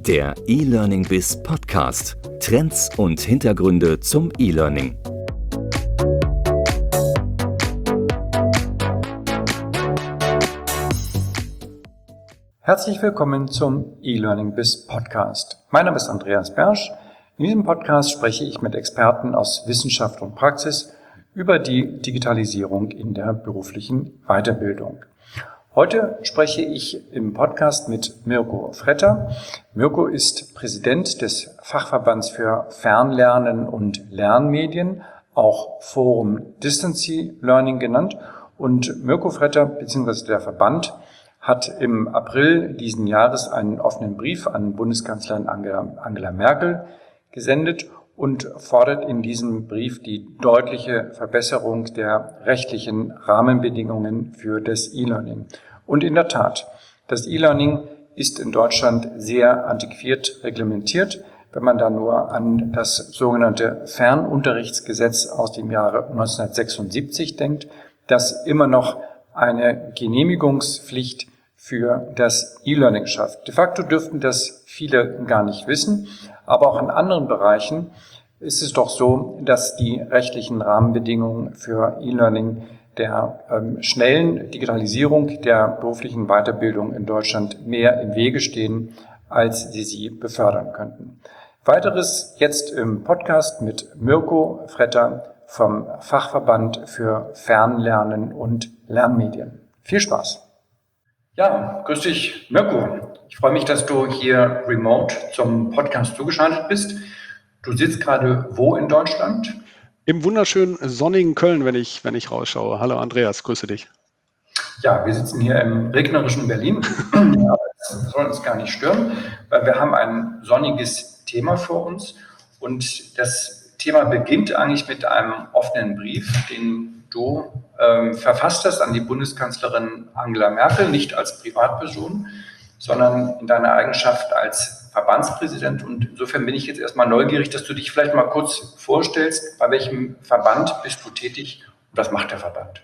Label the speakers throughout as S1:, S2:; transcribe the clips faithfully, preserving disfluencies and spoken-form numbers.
S1: Der E-Learning Biz Podcast. Trends und Hintergründe zum E-Learning.
S2: Herzlich willkommen zum E-Learning Biz Podcast. Mein Name ist Andreas Bersch. In diesem Podcast spreche ich mit Experten aus Wissenschaft und Praxis über die Digitalisierung in der beruflichen Weiterbildung. Heute spreche ich im Podcast mit Mirko Fretter. Mirko ist Präsident des Fachverbands für Fernlernen und Lernmedien, auch Forum Distance Learning genannt. Und Mirko Fretter bzw. der Verband hat im April diesen Jahres einen offenen Brief an Bundeskanzlerin Angela, Angela Merkel gesendet und fordert in diesem Brief die deutliche Verbesserung der rechtlichen Rahmenbedingungen für das E-Learning. Und in der Tat, das E-Learning ist in Deutschland sehr antiquiert reglementiert. Wenn man da nur an das sogenannte Fernunterrichtsgesetz aus dem Jahre neunzehnhundertsechsundsiebzig denkt, das immer noch eine Genehmigungspflicht für das E-Learning schafft. De facto dürften das viele gar nicht wissen, aber auch in anderen Bereichen ist es doch so, dass die rechtlichen Rahmenbedingungen für E-Learning der ähm, schnellen Digitalisierung der beruflichen Weiterbildung in Deutschland mehr im Wege stehen, als sie sie befördern könnten. Weiteres jetzt im Podcast mit Mirko Fretter vom Fachverband für Fernlernen und Lernmedien. Viel Spaß! Ja, grüß dich, Mirko. Ich freue mich, dass du hier remote zum Podcast zugeschaltet bist. Du sitzt gerade wo in Deutschland?
S3: Im wunderschönen sonnigen Köln, wenn ich, wenn ich rausschaue. Hallo Andreas, grüße dich.
S2: Ja, wir sitzen hier im regnerischen Berlin. Aber das soll uns gar nicht stören, weil wir haben ein sonniges Thema vor uns. Und das Thema beginnt eigentlich mit einem offenen Brief, den du ähm, verfasst hast an die Bundeskanzlerin Angela Merkel, nicht als Privatperson, sondern in deiner Eigenschaft als Verbandspräsident. Und insofern bin ich jetzt erstmal neugierig, dass du dich vielleicht mal kurz vorstellst, bei welchem Verband bist du tätig und was macht der Verband?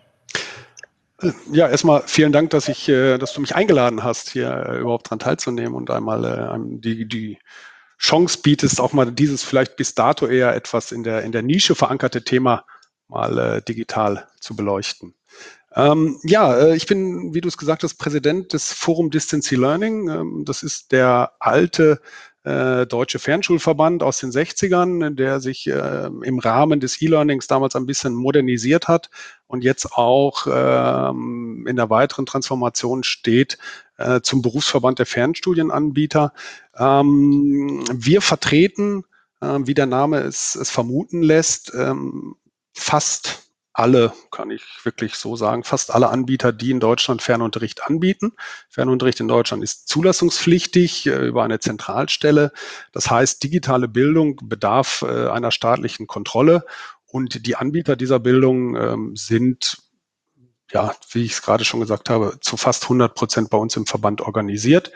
S3: Ja, erstmal vielen Dank, dass ich, dass du mich eingeladen hast, hier überhaupt daran teilzunehmen und einmal die, die Chance bietest, auch mal dieses vielleicht bis dato eher etwas in der, in der Nische verankerte Thema mal äh, digital zu beleuchten. Ähm, ja, äh, ich bin, wie du es gesagt hast, Präsident des Forum Distance Learning. Ähm, das ist der alte äh, deutsche Fernschulverband aus den sechzigern, der sich äh, im Rahmen des E-Learnings damals ein bisschen modernisiert hat und jetzt auch ähm, in der weiteren Transformation steht äh, zum Berufsverband der Fernstudienanbieter. Ähm, wir vertreten, äh, wie der Name es, es vermuten lässt, ähm, fast alle, kann ich wirklich so sagen, fast alle Anbieter, die in Deutschland Fernunterricht anbieten. Fernunterricht in Deutschland ist zulassungspflichtig äh, über eine Zentralstelle. Das heißt, digitale Bildung bedarf äh, einer staatlichen Kontrolle und die Anbieter dieser Bildung ähm, sind, ja, wie ich es gerade schon gesagt habe, zu fast hundert Prozent bei uns im Verband organisiert.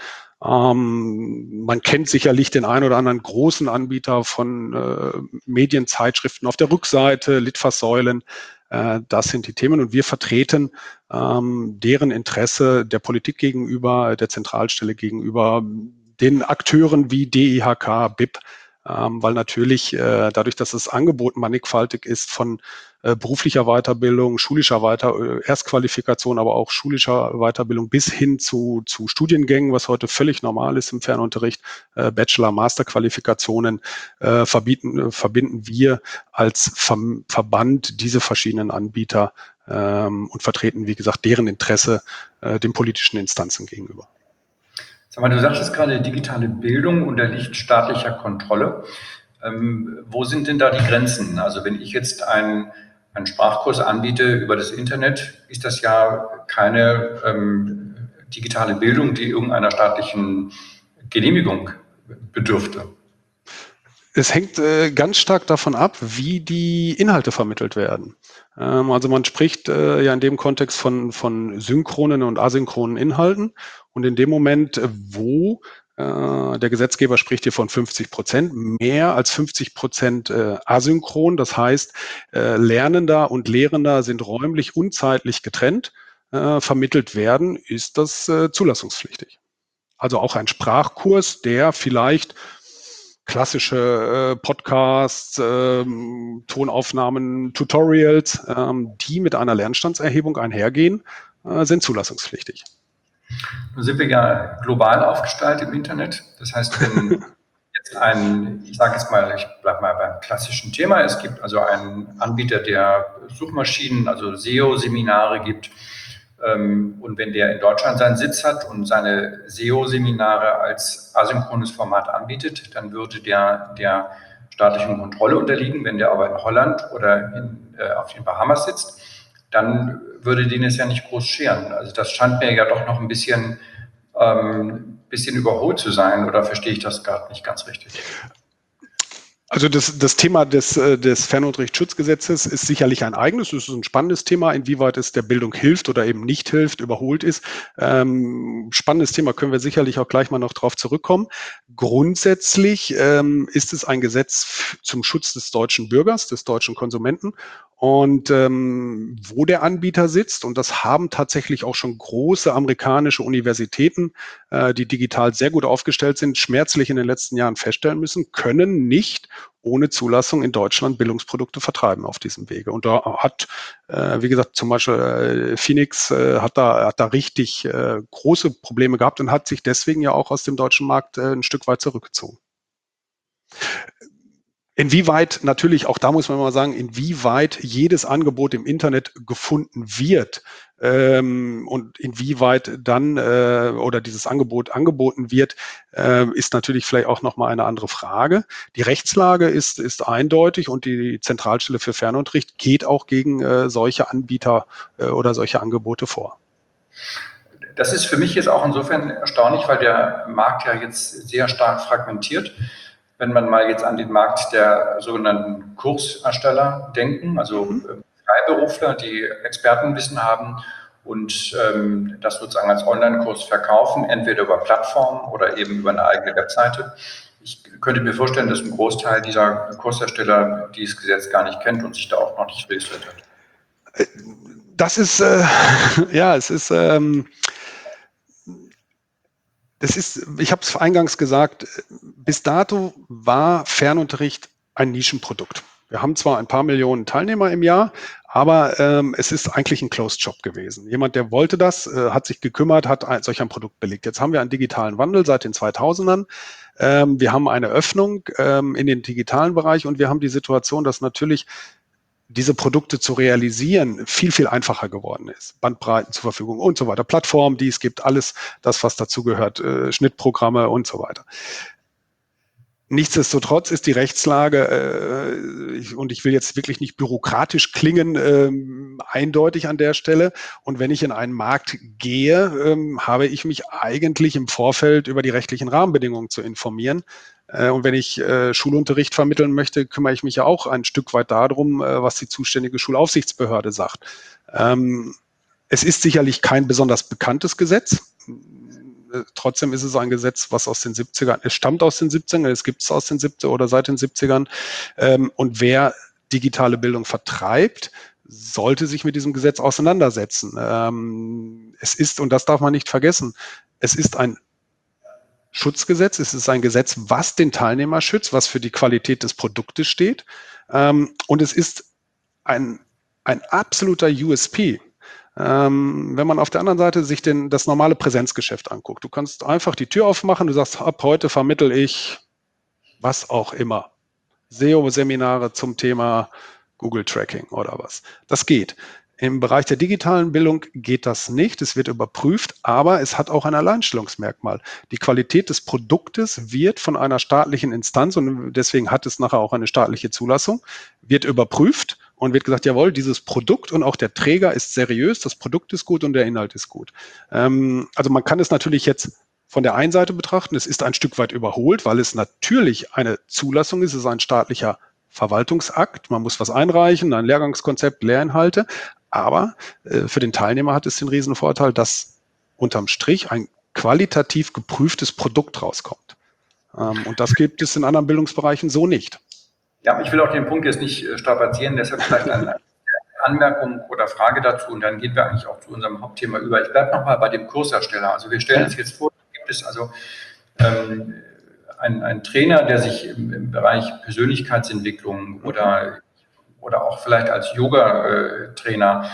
S3: Ähm, man kennt sicherlich den einen oder anderen großen Anbieter von äh, Medienzeitschriften auf der Rückseite, Litfaßsäulen. Äh, das sind die Themen und wir vertreten ähm, deren Interesse der Politik gegenüber, der Zentralstelle gegenüber, den Akteuren wie D I H K, B I P, ähm, weil natürlich äh, dadurch, dass das Angebot mannigfaltig ist von äh, beruflicher Weiterbildung, schulischer Weiter, äh, Erstqualifikation, aber auch schulischer Weiterbildung bis hin zu, zu Studiengängen, was heute völlig normal ist im Fernunterricht, äh, Bachelor-, Master-Qualifikationen, äh, verbieten, äh, verbinden wir als Ver- Verband diese verschiedenen Anbieter ähm, und vertreten, wie gesagt, deren Interesse äh, den politischen Instanzen gegenüber.
S2: Sag mal, du sagtest gerade, digitale Bildung unterliegt staatlicher Kontrolle. Ähm, wo sind denn da die Grenzen? Also wenn ich jetzt einen, einen Sprachkurs anbiete über das Internet, ist das ja keine ähm, digitale Bildung, die irgendeiner staatlichen Genehmigung bedürfte.
S3: Es hängt äh, ganz stark davon ab, wie die Inhalte vermittelt werden. Ähm, also man spricht äh, ja in dem Kontext von, von synchronen und asynchronen Inhalten. Und in dem Moment, äh, wo äh, der Gesetzgeber spricht hier von fünfzig Prozent, mehr als fünfzig Prozent äh, asynchron. Das heißt, äh, Lernender und Lehrender sind räumlich und zeitlich getrennt, äh, vermittelt werden, ist das äh, zulassungspflichtig. Also auch ein Sprachkurs, der vielleicht klassische äh, Podcasts, ähm, Tonaufnahmen, Tutorials, ähm, die mit einer Lernstandserhebung einhergehen, äh, sind zulassungspflichtig.
S2: Nun sind wir ja global aufgestellt im Internet. Das heißt, wenn jetzt ein, ich sage jetzt mal, ich bleibe mal beim klassischen Thema, es gibt also einen Anbieter, der Suchmaschinen, also S E O-Seminare gibt, ähm, und wenn der in Deutschland seinen Sitz hat und seine S E O-Seminare als asynchrones Format anbietet, dann würde der der staatlichen Kontrolle unterliegen. Wenn der aber in Holland oder in, äh, auf den Bahamas sitzt, dann würde den es ja nicht groß scheren. Also das scheint mir ja doch noch ein bisschen, ähm, bisschen überholt zu sein, oder verstehe ich das gerade nicht ganz richtig?
S3: Also das, das Thema des, des Fernunterrichtsschutzgesetzes ist sicherlich ein eigenes, es ist ein spannendes Thema, inwieweit es der Bildung hilft oder eben nicht hilft, überholt ist. Ähm, spannendes Thema, können wir sicherlich auch gleich mal noch drauf zurückkommen. Grundsätzlich ähm, ist es ein Gesetz zum Schutz des deutschen Bürgers, des deutschen Konsumenten. Und ähm, wo der Anbieter sitzt, und das haben tatsächlich auch schon große amerikanische Universitäten, äh, die digital sehr gut aufgestellt sind, schmerzlich in den letzten Jahren feststellen müssen, können nicht ohne Zulassung in Deutschland Bildungsprodukte vertreiben auf diesem Wege. Und da hat, äh, wie gesagt, zum Beispiel äh, Phoenix äh, hat, da, hat da richtig äh, große Probleme gehabt und hat sich deswegen ja auch aus dem deutschen Markt äh, ein Stück weit zurückgezogen. Inwieweit natürlich, auch da muss man mal sagen, inwieweit jedes Angebot im Internet gefunden wird ähm, und inwieweit dann äh, oder dieses Angebot angeboten wird, äh, ist natürlich vielleicht auch nochmal eine andere Frage. Die Rechtslage ist, ist eindeutig und die Zentralstelle für Fernunterricht geht auch gegen äh, solche Anbieter äh, oder solche Angebote vor.
S2: Das ist für mich jetzt auch insofern erstaunlich, weil der Markt ja jetzt sehr stark fragmentiert. Wenn man mal jetzt an den Markt der sogenannten Kursersteller denken, also mhm. Freiberufler, die Expertenwissen haben und ähm, das sozusagen als Online-Kurs verkaufen, entweder über Plattformen oder eben über eine eigene Webseite. Ich könnte mir vorstellen, dass ein Großteil dieser Kursersteller dieses Gesetz gar nicht kennt und sich da auch noch nicht registriert hat.
S3: Das ist, äh, ja, es ist... Ähm Das ist, ich habe es eingangs gesagt, bis dato war Fernunterricht ein Nischenprodukt. Wir haben zwar ein paar Millionen Teilnehmer im Jahr, aber ähm, es ist eigentlich ein Closed Shop gewesen. Jemand, der wollte das, äh, hat sich gekümmert, hat ein, solch ein Produkt belegt. Jetzt haben wir einen digitalen Wandel seit den zweitausendern. Ähm, wir haben eine Öffnung ähm, in den digitalen Bereich und wir haben die Situation, dass natürlich diese Produkte zu realisieren viel, viel einfacher geworden ist. Bandbreiten zur Verfügung und so weiter. Plattformen, die es gibt, alles das, was dazugehört, äh, Schnittprogramme und so weiter. Nichtsdestotrotz ist die Rechtslage, äh, ich, und ich will jetzt wirklich nicht bürokratisch klingen, ähm, eindeutig an der Stelle. Und wenn ich in einen Markt gehe, ähm, habe ich mich eigentlich im Vorfeld über die rechtlichen Rahmenbedingungen zu informieren. Äh, und wenn ich äh, Schulunterricht vermitteln möchte, kümmere ich mich ja auch ein Stück weit darum, äh, was die zuständige Schulaufsichtsbehörde sagt. Ähm, es ist sicherlich kein besonders bekanntes Gesetz. Trotzdem ist es ein Gesetz, was aus den siebzigern, es stammt aus den siebzigern, es gibt es aus den siebzigern oder seit den siebzigern. Und wer digitale Bildung vertreibt, sollte sich mit diesem Gesetz auseinandersetzen. Es ist, und das darf man nicht vergessen, es ist ein Schutzgesetz, es ist ein Gesetz, was den Teilnehmer schützt, was für die Qualität des Produktes steht. Und es ist ein, ein absoluter U S P. Ähm, wenn man auf der anderen Seite sich den, das normale Präsenzgeschäft anguckt. Du kannst einfach die Tür aufmachen, du sagst, ab heute vermittel ich was auch immer. S E O-Seminare zum Thema Google Tracking oder was. Das geht. Im Bereich der digitalen Bildung geht das nicht. Es wird überprüft, aber es hat auch ein Alleinstellungsmerkmal. Die Qualität des Produktes wird von einer staatlichen Instanz, und deswegen hat es nachher auch eine staatliche Zulassung, wird überprüft und wird gesagt, jawohl, dieses Produkt und auch der Träger ist seriös, das Produkt ist gut und der Inhalt ist gut. Ähm, also man kann es natürlich jetzt von der einen Seite betrachten, es ist ein Stück weit überholt, weil es natürlich eine Zulassung ist, es ist ein staatlicher Verwaltungsakt, man muss was einreichen, ein Lehrgangskonzept, Lehrinhalte, aber äh, für den Teilnehmer hat es den Riesenvorteil, dass unterm Strich ein qualitativ geprüftes Produkt rauskommt. Ähm, und das gibt es in anderen Bildungsbereichen so nicht.
S2: Ja, ich will auch den Punkt jetzt nicht strapazieren, deshalb vielleicht eine Anmerkung oder Frage dazu und dann gehen wir eigentlich auch zu unserem Hauptthema über. Ich bleibe nochmal bei dem Kursersteller. Also wir stellen uns jetzt vor, es gibt es also ähm, einen, einen Trainer, der sich im, im Bereich Persönlichkeitsentwicklung oder, oder auch vielleicht als Yoga-Trainer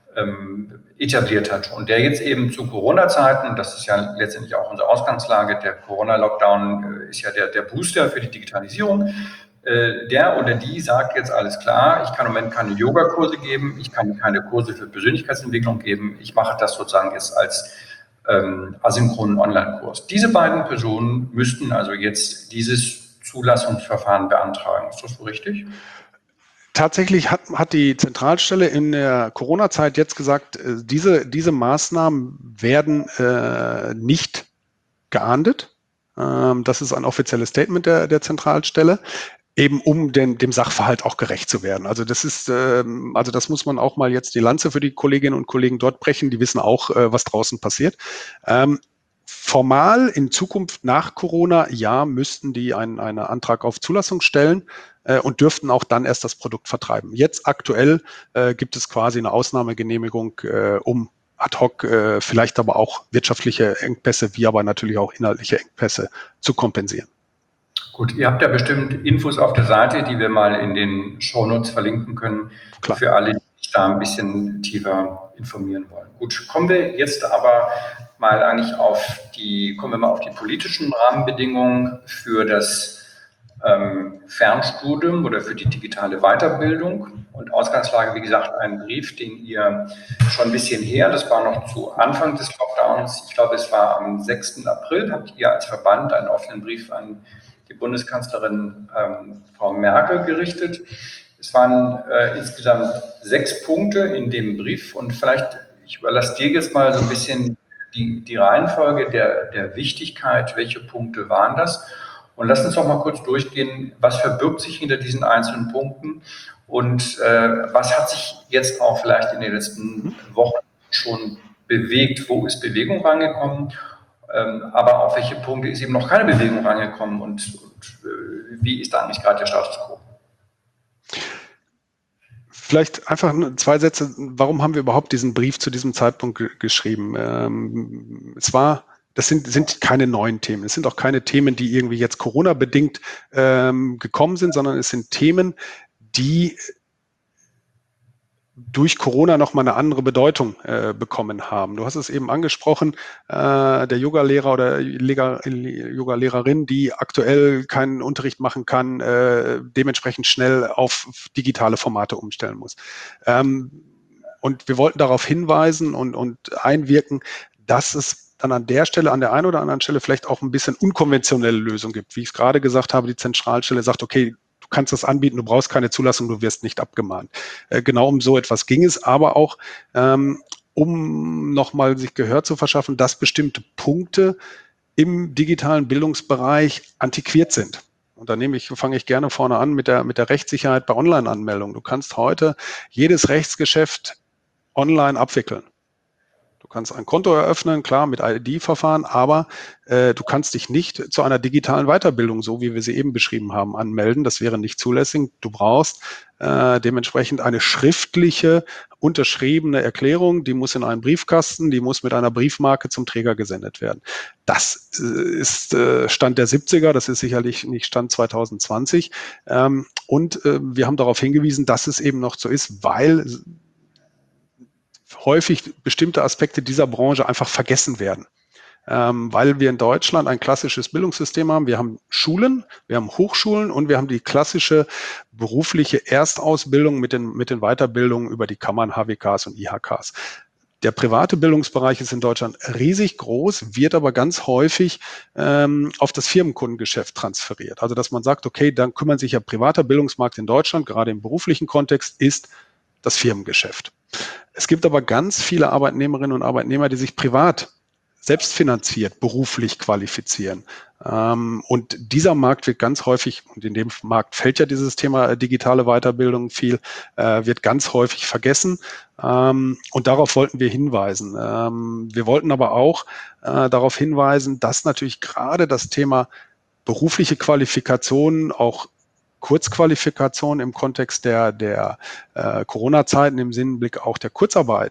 S2: ähm, etabliert hat und der jetzt eben zu Corona-Zeiten, und das ist ja letztendlich auch unsere Ausgangslage, der Corona-Lockdown äh, ist ja der, der Booster für die Digitalisierung, äh, der oder die sagt jetzt alles klar, ich kann im Moment keine Yogakurse geben, ich kann keine Kurse für Persönlichkeitsentwicklung geben, ich mache das sozusagen jetzt als ähm, asynchronen Online-Kurs. Diese beiden Personen müssten also jetzt dieses Zulassungsverfahren beantragen. Ist das so richtig?
S3: Tatsächlich hat, hat die Zentralstelle in der Corona-Zeit jetzt gesagt, äh, diese, diese Maßnahmen werden äh, nicht geahndet. Ähm, das ist ein offizielles Statement der, der Zentralstelle, eben um den, dem Sachverhalt auch gerecht zu werden. Also das ist, ähm, also das muss man auch mal jetzt die Lanze für die Kolleginnen und Kollegen dort brechen. Die wissen auch, äh, was draußen passiert. Ähm, Formal in Zukunft nach Corona, ja, müssten die einen, einen Antrag auf Zulassung stellen äh, und dürften auch dann erst das Produkt vertreiben. Jetzt aktuell äh, gibt es quasi eine Ausnahmegenehmigung, äh, um ad hoc äh, vielleicht aber auch wirtschaftliche Engpässe, wie aber natürlich auch inhaltliche Engpässe zu kompensieren.
S2: Gut, ihr habt ja bestimmt Infos auf der Seite, die wir mal in den Shownotes verlinken können, Klar. Für alle, die sich da ein bisschen tiefer informieren wollen. Gut, kommen wir jetzt aber mal eigentlich auf die, kommen wir mal auf die politischen Rahmenbedingungen für das ähm, Fernstudium oder für die digitale Weiterbildung. Und Ausgangslage, wie gesagt, ein Brief, den ihr schon ein bisschen her, das war noch zu Anfang des Lockdowns, ich glaube, es war am sechsten April, habt ihr als Verband einen offenen Brief an die Bundeskanzlerin ähm, Frau Merkel gerichtet. Es waren äh, insgesamt sechs Punkte in dem Brief und vielleicht, ich überlasse dir jetzt mal so ein bisschen die, die Reihenfolge der, der Wichtigkeit, welche Punkte waren das? Und lass uns doch mal kurz durchgehen, was verbirgt sich hinter diesen einzelnen Punkten und äh, was hat sich jetzt auch vielleicht in den letzten Wochen schon bewegt, wo ist Bewegung reingekommen? Ähm, aber auf welche Punkte ist eben noch keine Bewegung rangekommen und, und äh, wie ist da eigentlich gerade der Status quo?
S3: Vielleicht einfach zwei Sätze, warum haben wir überhaupt diesen Brief zu diesem Zeitpunkt ge- geschrieben? Ähm, es war, das sind, sind keine neuen Themen, es sind auch keine Themen, die irgendwie jetzt Corona-bedingt ähm, gekommen sind, sondern es sind Themen, die durch Corona nochmal eine andere Bedeutung äh, bekommen haben. Du hast es eben angesprochen, äh, der Yoga-Lehrer oder Yoga-Lehrerin, die aktuell keinen Unterricht machen kann, äh, dementsprechend schnell auf digitale Formate umstellen muss. Ähm, und wir wollten darauf hinweisen und, und einwirken, dass es dann an der Stelle, an der einen oder anderen Stelle vielleicht auch ein bisschen unkonventionelle Lösungen gibt. Wie ich es gerade gesagt habe, die Zentralstelle sagt, okay, du kannst das anbieten, du brauchst keine Zulassung, du wirst nicht abgemahnt. Äh, genau um so etwas ging es, aber auch ähm, um nochmal sich Gehör zu verschaffen, dass bestimmte Punkte im digitalen Bildungsbereich antiquiert sind. Und da nehme ich, fange ich gerne vorne an mit der, mit der Rechtssicherheit bei Online-Anmeldungen. Du kannst heute jedes Rechtsgeschäft online abwickeln. Du kannst ein Konto eröffnen, klar, mit I D-Verfahren, aber äh, du kannst dich nicht zu einer digitalen Weiterbildung, so wie wir sie eben beschrieben haben, anmelden. Das wäre nicht zulässig. Du brauchst äh, dementsprechend eine schriftliche, unterschriebene Erklärung, die muss in einen Briefkasten, die muss mit einer Briefmarke zum Träger gesendet werden. Das äh, ist äh, Stand der siebziger, das ist sicherlich nicht Stand zwanzig zwanzig. Ähm, und äh, wir haben darauf hingewiesen, dass es eben noch so ist, weil häufig bestimmte Aspekte dieser Branche einfach vergessen werden. Ähm, weil wir in Deutschland ein klassisches Bildungssystem haben. Wir haben Schulen, wir haben Hochschulen und wir haben die klassische berufliche Erstausbildung mit den, mit den Weiterbildungen über die Kammern, H W Ks und I H Ks. Der private Bildungsbereich ist in Deutschland riesig groß, wird aber ganz häufig ähm, auf das Firmenkundengeschäft transferiert. Also dass man sagt, okay, dann kümmern sich ja privater Bildungsmarkt in Deutschland, gerade im beruflichen Kontext, ist das Firmengeschäft. Es gibt aber ganz viele Arbeitnehmerinnen und Arbeitnehmer, die sich privat selbstfinanziert beruflich qualifizieren. Ähm, und dieser Markt wird ganz häufig, und in dem Markt fällt ja dieses Thema digitale Weiterbildung viel, äh, wird ganz häufig vergessen. Ähm, und darauf wollten wir hinweisen. Ähm, wir wollten aber auch äh, darauf hinweisen, dass natürlich gerade das Thema berufliche Qualifikationen, auch Kurzqualifikation im Kontext der, der äh, Corona-Zeiten, im Hinblick auch der Kurzarbeit,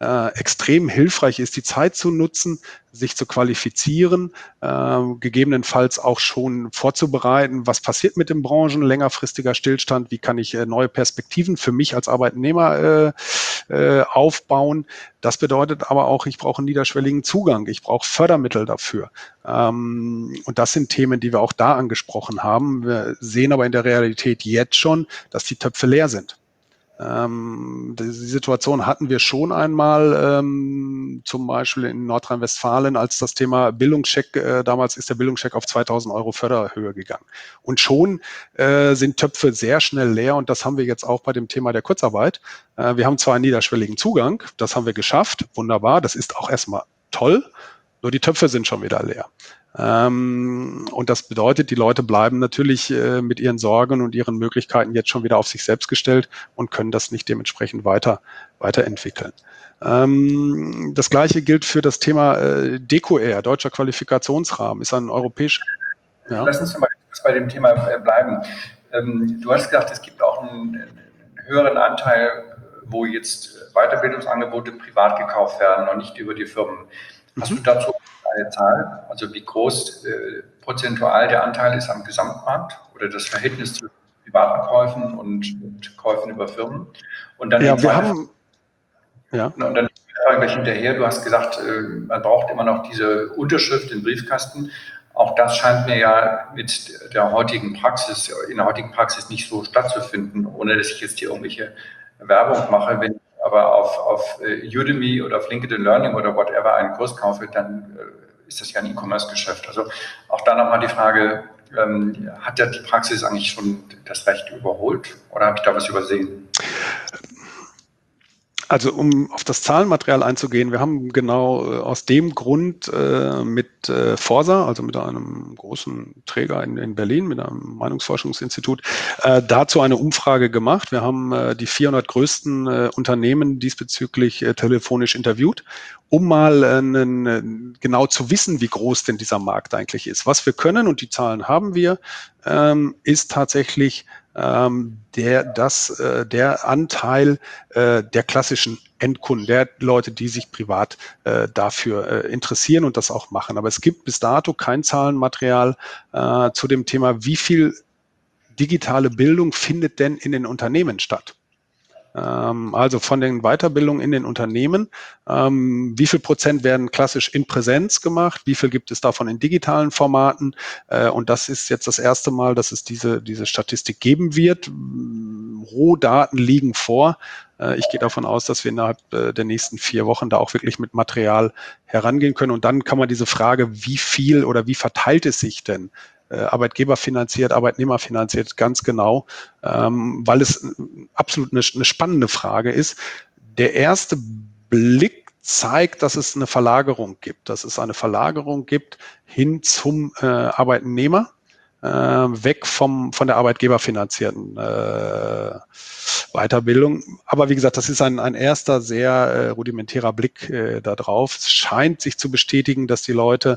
S3: äh, extrem hilfreich ist, die Zeit zu nutzen, sich zu qualifizieren, äh, gegebenenfalls auch schon vorzubereiten, was passiert mit den Branchen, längerfristiger Stillstand, wie kann ich äh, neue Perspektiven für mich als Arbeitnehmer äh, äh, aufbauen. Das bedeutet aber auch, ich brauche einen niederschwelligen Zugang, ich brauche Fördermittel dafür. Ähm, und das sind Themen, die wir auch da angesprochen haben. Wir sehen aber in der Realität jetzt schon, dass die Töpfe leer sind. Ähm, die Situation hatten wir schon einmal, ähm, zum Beispiel in Nordrhein-Westfalen, als das Thema Bildungscheck, äh, damals ist der Bildungscheck auf zweitausend Euro Förderhöhe gegangen. Und schon äh, sind Töpfe sehr schnell leer und das haben wir jetzt auch bei dem Thema der Kurzarbeit. Äh, wir haben zwar einen niederschwelligen Zugang, das haben wir geschafft, wunderbar, das ist auch erstmal toll, nur die Töpfe sind schon wieder leer. Ähm, und das bedeutet, die Leute bleiben natürlich äh, mit ihren Sorgen und ihren Möglichkeiten jetzt schon wieder auf sich selbst gestellt und können das nicht dementsprechend weiter, weiterentwickeln. Ähm, das Gleiche gilt für das Thema äh, DECOR, Deutscher Qualifikationsrahmen, ist ein europäischer.
S2: Ja. Lass uns mal bei dem Thema bleiben. Ähm, du hast gesagt, es gibt auch einen, einen höheren Anteil, wo jetzt Weiterbildungsangebote privat gekauft werden und nicht über die Firmen. Hast mhm. du dazu eine Zahl, also wie groß äh, prozentual der Anteil ist am Gesamtmarkt oder das Verhältnis zwischen privaten Käufen und, und Käufen über Firmen? Und dann
S3: ja, wir haben, ja.
S2: Und dann gleich hinterher, du hast gesagt, äh, man braucht immer noch diese Unterschrift im Briefkasten. Auch das scheint mir ja mit der heutigen Praxis, in der heutigen Praxis nicht so stattzufinden, ohne dass ich jetzt hier irgendwelche Werbung mache. Wenn aber auf, auf Udemy oder auf LinkedIn Learning oder whatever einen Kurs kaufe, dann äh, ist das ja ein E-Commerce-Geschäft. Also auch da nochmal die Frage, ähm, hat ja die Praxis eigentlich schon das Recht überholt oder habe ich da was übersehen?
S3: Also um auf das Zahlenmaterial einzugehen, wir haben genau äh, aus dem Grund äh, mit äh, Forsa, also mit einem großen Träger in, in Berlin, mit einem Meinungsforschungsinstitut, äh, dazu eine Umfrage gemacht. Wir haben äh, die vierhundert größten äh, Unternehmen diesbezüglich äh, telefonisch interviewt, um mal äh, einen, genau zu wissen, wie groß denn dieser Markt eigentlich ist. Was wir können, und die Zahlen haben wir, ähm, ist tatsächlich Ähm, der, das, äh, der Anteil äh, der klassischen Endkunden, der Leute, die sich privat äh, dafür äh, interessieren und das auch machen. Aber es gibt bis dato kein Zahlenmaterial äh, zu dem Thema, wie viel digitale Bildung findet denn in den Unternehmen statt. Ähm, also von den Weiterbildungen in den Unternehmen, ähm, wie viel Prozent werden klassisch in Präsenz gemacht, wie viel gibt es davon in digitalen Formaten, äh, und das ist jetzt das erste Mal, dass es diese, diese Statistik geben wird. Rohdaten liegen vor. Äh, ich gehe davon aus, dass wir innerhalb äh, der nächsten vier Wochen da auch wirklich mit Material herangehen können und dann kann man diese Frage, wie viel oder wie verteilt es sich denn, Arbeitgeber finanziert, Arbeitnehmer finanziert, ganz genau, ähm, weil es absolut eine, eine spannende Frage ist. Der erste Blick zeigt, dass es eine Verlagerung gibt, dass es eine Verlagerung gibt hin zum äh, Arbeitnehmer, äh, weg vom von der arbeitgeberfinanzierten äh, Weiterbildung. Aber wie gesagt, das ist ein, ein erster sehr äh, rudimentärer Blick äh, da drauf. Es scheint sich zu bestätigen, dass die Leute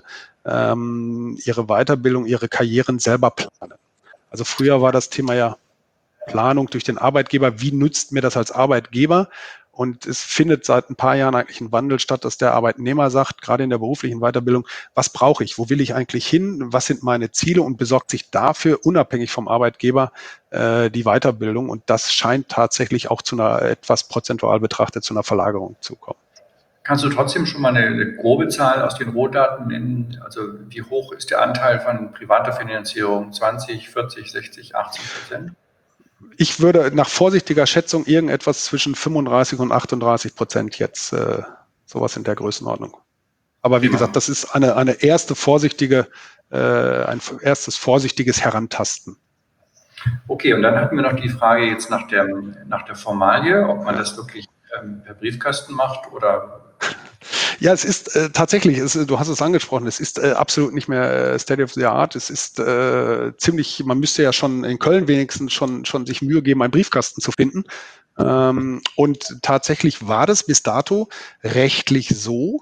S3: ähm, ihre Weiterbildung, ihre Karrieren selber planen. Also früher war das Thema ja Planung durch den Arbeitgeber. Wie nützt mir das als Arbeitgeber? Und es findet seit ein paar Jahren eigentlich ein Wandel statt, dass der Arbeitnehmer sagt, gerade in der beruflichen Weiterbildung, was brauche ich? Wo will ich eigentlich hin? Was sind meine Ziele? Und besorgt sich dafür unabhängig vom Arbeitgeber äh, die Weiterbildung. Und das scheint tatsächlich auch zu einer etwas prozentual betrachtet zu einer Verlagerung zu kommen.
S2: Kannst du trotzdem schon mal eine, eine grobe Zahl aus den Rohdaten nennen? Also wie hoch ist der Anteil von privater Finanzierung? zwanzig, vierzig, sechzig, achtzig Prozent?
S3: Ich würde nach vorsichtiger Schätzung irgendetwas zwischen fünfunddreißig und achtunddreißig Prozent jetzt, äh, sowas in der Größenordnung. Aber wie gesagt, das ist eine, eine erste vorsichtige, äh, ein erstes vorsichtiges Herantasten.
S2: Okay, und dann hatten wir noch die Frage jetzt nach der, nach der Formalie, ob man das wirklich ähm, per Briefkasten macht oder...
S3: Ja, es ist äh, tatsächlich, es, du hast es angesprochen, es ist äh, absolut nicht mehr äh, State of the Art. Es ist äh, ziemlich, man müsste ja schon in Köln wenigstens schon, schon sich Mühe geben, einen Briefkasten zu finden. Ähm, und tatsächlich war das bis dato rechtlich so.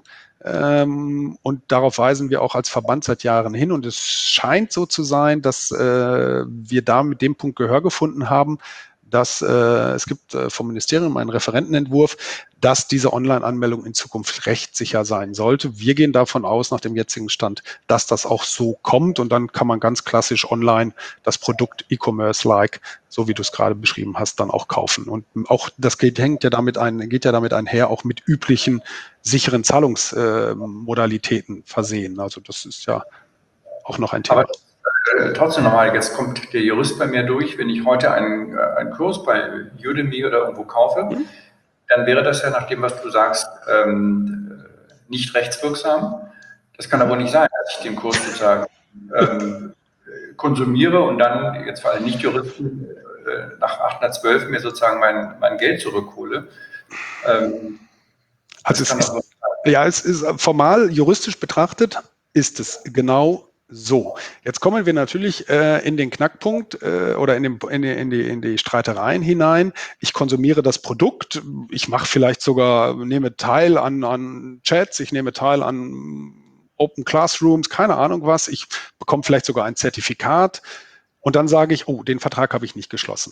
S3: Ähm, und darauf weisen wir auch als Verband seit Jahren hin. Und es scheint so zu sein, dass äh, wir da mit dem Punkt Gehör gefunden haben, dass äh, es gibt äh, vom Ministerium einen Referentenentwurf, dass diese Online-Anmeldung in Zukunft rechtssicher sein sollte. Wir gehen davon aus, nach dem jetzigen Stand, dass das auch so kommt und dann kann man ganz klassisch online das Produkt E-Commerce-like, so wie du es gerade beschrieben hast, dann auch kaufen. Und auch das geht, hängt ja damit ein, geht ja damit einher, auch mit üblichen sicheren Zahlungsmodalitäten äh, versehen. Also das ist ja auch noch ein Thema.
S2: Aber äh, trotzdem nochmal, jetzt kommt der Jurist bei mir durch, wenn ich heute einen, äh, einen Kurs bei Udemy oder irgendwo kaufe, mhm. dann wäre das ja nach dem, was du sagst, ähm, nicht rechtswirksam. Das kann aber nicht sein, dass ich den Kurs sozusagen ähm, konsumiere und dann, jetzt vor allem Nicht-Juristen, äh, nach achthundertzwölf mir sozusagen mein, mein Geld zurückhole. Ähm,
S3: also es ist, ja, es ist formal, juristisch betrachtet, ist es genau so. Jetzt kommen wir natürlich äh, in den Knackpunkt äh, oder in, den, in, die, in, die, in die Streitereien hinein. Ich konsumiere das Produkt, ich mache vielleicht sogar, nehme teil an, an Chats, ich nehme teil an Open Classrooms, keine Ahnung was, ich bekomme vielleicht sogar ein Zertifikat und dann sage ich, oh, den Vertrag habe ich nicht geschlossen.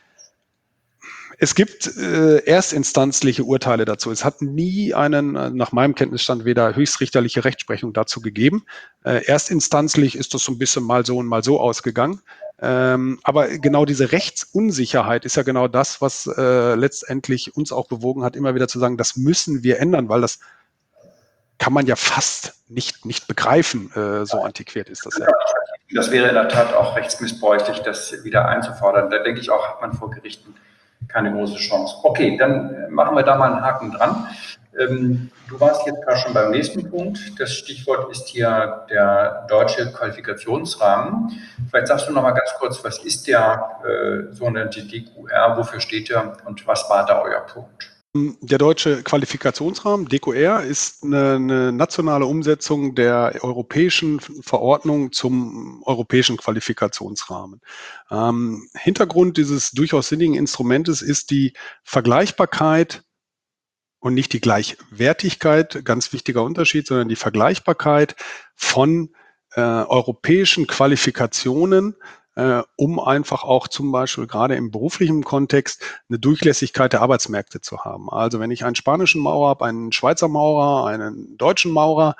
S3: Es gibt äh, erstinstanzliche Urteile dazu. Es hat nie einen, nach meinem Kenntnisstand, weder höchstrichterliche Rechtsprechung dazu gegeben. Äh, erstinstanzlich ist das so ein bisschen mal so und mal so ausgegangen. Ähm, aber genau diese Rechtsunsicherheit ist ja genau das, was äh, letztendlich uns auch bewogen hat, immer wieder zu sagen, das müssen wir ändern, weil das kann man ja fast nicht, nicht begreifen. Äh, so antiquiert ist das ja.
S2: Das wäre in der Tat auch rechtsmissbräuchlich, das wieder einzufordern. Da denke ich auch, hat man vor Gerichten keine große Chance. Okay, dann machen wir da mal einen Haken dran. Ähm, du warst jetzt gerade schon beim nächsten Punkt. Das Stichwort ist hier der deutsche Qualifikationsrahmen. Vielleicht sagst du noch mal ganz kurz, was ist der äh, sogenannte D Q R, wofür steht der und was war da euer Punkt?
S3: Der deutsche Qualifikationsrahmen, D Q R, ist eine, eine nationale Umsetzung der europäischen Verordnung zum europäischen Qualifikationsrahmen. Ähm, Hintergrund dieses durchaus sinnigen Instrumentes ist die Vergleichbarkeit und nicht die Gleichwertigkeit, ganz wichtiger Unterschied, sondern die Vergleichbarkeit von äh, europäischen Qualifikationen, äh, um einfach auch zum Beispiel gerade im beruflichen Kontext eine Durchlässigkeit der Arbeitsmärkte zu haben. Also wenn ich einen spanischen Maurer habe, einen Schweizer Maurer, einen deutschen Maurer,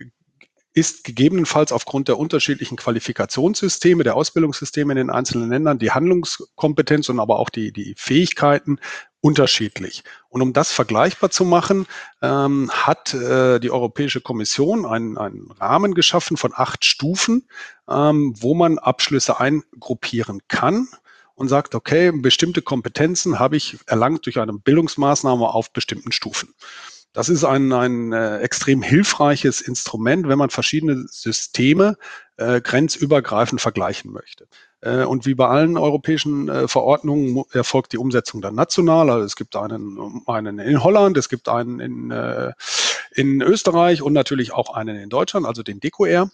S3: ist gegebenenfalls aufgrund der unterschiedlichen Qualifikationssysteme, der Ausbildungssysteme in den einzelnen Ländern die Handlungskompetenz und aber auch die, die Fähigkeiten unterschiedlich. Und um das vergleichbar zu machen, ähm, hat äh, die Europäische Kommission einen, einen Rahmen geschaffen von acht Stufen, ähm, wo man Abschlüsse eingruppieren kann und sagt, okay, bestimmte Kompetenzen habe ich erlangt durch eine Bildungsmaßnahme auf bestimmten Stufen. Das ist ein, ein äh, extrem hilfreiches Instrument, wenn man verschiedene Systeme äh, grenzübergreifend vergleichen möchte. Äh, und wie bei allen europäischen äh, Verordnungen erfolgt die Umsetzung dann national. Also es gibt einen, einen in Holland, es gibt einen in, äh, in Österreich und natürlich auch einen in Deutschland, also den D Q R.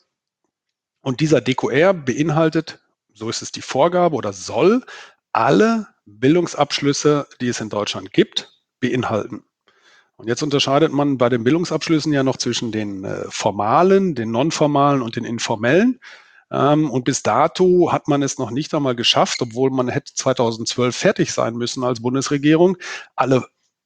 S3: Und dieser D Q R beinhaltet, so ist es die Vorgabe oder soll, alle Bildungsabschlüsse, die es in Deutschland gibt, beinhalten. Und jetzt unterscheidet man bei den Bildungsabschlüssen ja noch zwischen den äh, formalen, den nonformalen und den informellen. Ähm, und bis dato hat man es noch nicht einmal geschafft, obwohl man hätte zweitausendzwölf fertig sein müssen als Bundesregierung, alle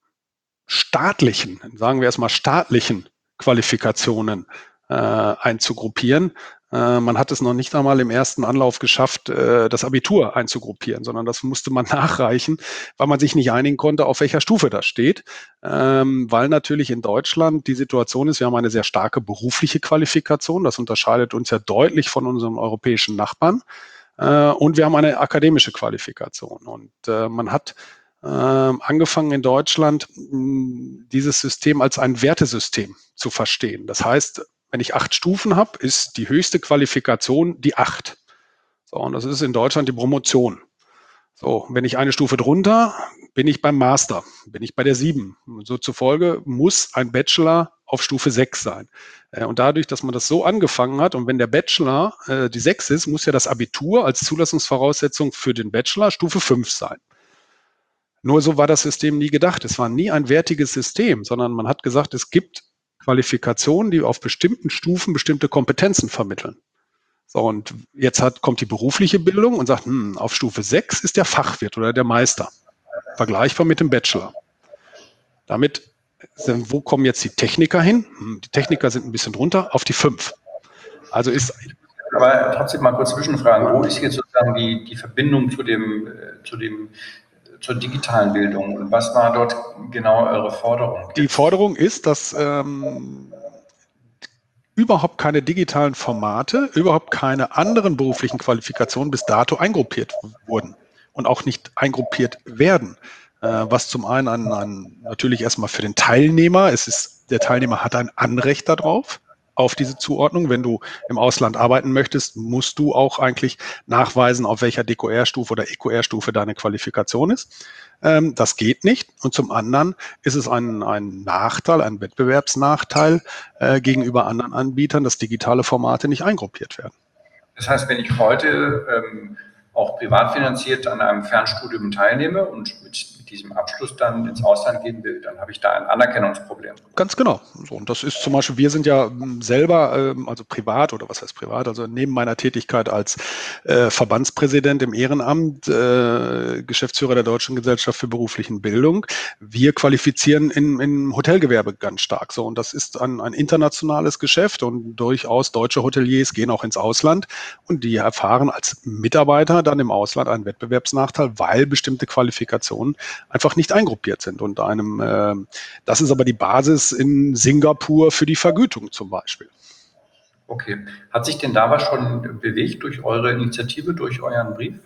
S3: staatlichen, sagen wir erstmal staatlichen Qualifikationen äh, einzugruppieren. Äh, man hat es noch nicht einmal im ersten Anlauf geschafft, äh, das Abitur einzugruppieren, sondern das musste man nachreichen, weil man sich nicht einigen konnte, auf welcher Stufe das steht. Ähm, weil natürlich in Deutschland die Situation ist, wir haben eine sehr starke berufliche Qualifikation. Das unterscheidet uns ja deutlich von unseren europäischen Nachbarn. Äh, und wir haben eine akademische Qualifikation. Und äh, man hat äh, angefangen in Deutschland, mh, dieses System als ein Wertesystem zu verstehen. Das heißt, wenn ich acht Stufen habe, ist die höchste Qualifikation die acht. So, und das ist in Deutschland die Promotion. So, wenn ich eine Stufe drunter, bin ich beim Master, bin ich bei der sieben. Und so zufolge muss ein Bachelor auf Stufe sechs sein. Und dadurch, dass man das so angefangen hat und wenn der Bachelor äh, die sechs ist, muss ja das Abitur als Zulassungsvoraussetzung für den Bachelor Stufe fünf sein. Nur so war das System nie gedacht. Es war nie ein wertiges System, sondern man hat gesagt, es gibt Qualifikationen, die auf bestimmten Stufen bestimmte Kompetenzen vermitteln. So, und jetzt hat, kommt die berufliche Bildung und sagt, hm, auf Stufe sechs ist der Fachwirt oder der Meister. Vergleichbar mit dem Bachelor. Damit, wo kommen jetzt die Techniker hin? Hm, die Techniker sind ein bisschen drunter, auf die fünf. Also ist...
S2: Aber trotzdem mal kurz zwischenfragen, wo ist jetzt sozusagen die, die Verbindung zu dem, zu dem, zur digitalen Bildung und was war dort genau eure Forderung?
S3: Die Forderung ist, dass ähm, überhaupt keine digitalen Formate, überhaupt keine anderen beruflichen Qualifikationen bis dato eingruppiert wurden und auch nicht eingruppiert werden. Äh, was zum einen an, an, natürlich erstmal für den Teilnehmer, es ist, der Teilnehmer hat ein Anrecht darauf, auf diese Zuordnung. Wenn du im Ausland arbeiten möchtest, musst du auch eigentlich nachweisen, auf welcher D Q R-Stufe oder E Q R-Stufe deine Qualifikation ist. Ähm, das geht nicht. Und zum anderen ist es ein, ein Nachteil, ein Wettbewerbsnachteil äh, gegenüber anderen Anbietern, dass digitale Formate nicht eingruppiert werden.
S2: Das heißt, wenn ich heute ähm, auch privat finanziert an einem Fernstudium teilnehme und mit, mit diesem Abschluss dann ins Ausland gehen will, dann habe ich da ein Anerkennungsproblem.
S3: Ganz genau. So, und das ist zum Beispiel, wir sind ja selber, ähm, also privat oder was heißt privat, also neben meiner Tätigkeit als äh, Verbandspräsident im Ehrenamt, äh, Geschäftsführer der Deutschen Gesellschaft für beruflichen Bildung, wir qualifizieren in, im Hotelgewerbe ganz stark. So, und das ist ein, ein internationales Geschäft und durchaus deutsche Hoteliers gehen auch ins Ausland und die erfahren als Mitarbeiter dann im Ausland einen Wettbewerbsnachteil, weil bestimmte Qualifikationen einfach nicht eingruppiert sind. Und einem, äh, das ist aber die Basis in Singapur für die Vergütung zum Beispiel.
S2: Okay. Hat sich denn da was schon bewegt durch eure Initiative, durch euren Brief?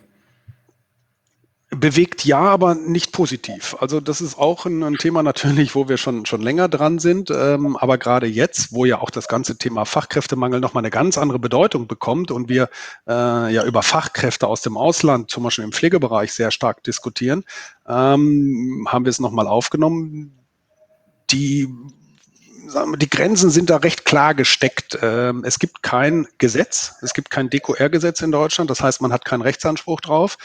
S3: Bewegt ja, aber nicht positiv. Also das ist auch ein, ein Thema natürlich, wo wir schon, schon länger dran sind. Ähm, aber gerade jetzt, wo ja auch das ganze Thema Fachkräftemangel nochmal eine ganz andere Bedeutung bekommt und wir äh, ja über Fachkräfte aus dem Ausland, zum Beispiel im Pflegebereich, sehr stark diskutieren, ähm, haben wir es nochmal aufgenommen. Die sagen wir, die Grenzen sind da recht klar gesteckt. Ähm, es gibt kein Gesetz, es gibt kein D Q R-Gesetz in Deutschland. Das heißt, man hat keinen Rechtsanspruch drauf.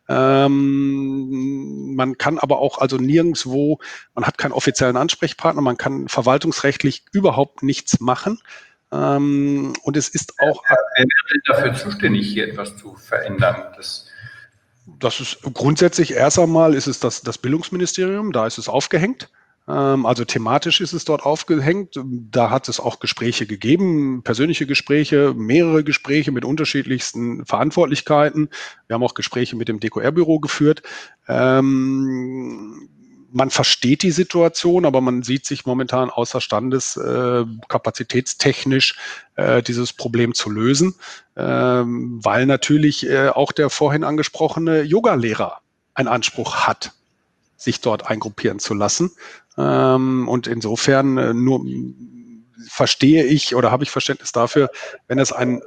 S3: Ähm, man kann aber auch also nirgendwo, man hat keinen offiziellen Ansprechpartner, man kann verwaltungsrechtlich überhaupt nichts machen. Ähm, und es ist auch...
S2: Wer wäre denn dafür zuständig, hier etwas zu verändern? Das,
S3: das ist grundsätzlich erst einmal ist es das, das Bildungsministerium, da ist es aufgehängt. Also thematisch ist es dort aufgehängt. Da hat es auch Gespräche gegeben, persönliche Gespräche, mehrere Gespräche mit unterschiedlichsten Verantwortlichkeiten. Wir haben auch Gespräche mit dem D Q R-Büro geführt. Ähm, man versteht die Situation, aber man sieht sich momentan außerstandes, äh, kapazitätstechnisch äh, dieses Problem zu lösen, ähm, weil natürlich äh, auch der vorhin angesprochene Yogalehrer einen Anspruch hat, sich dort eingruppieren zu lassen. Ähm, und insofern äh, nur verstehe ich oder habe ich Verständnis dafür, wenn es ein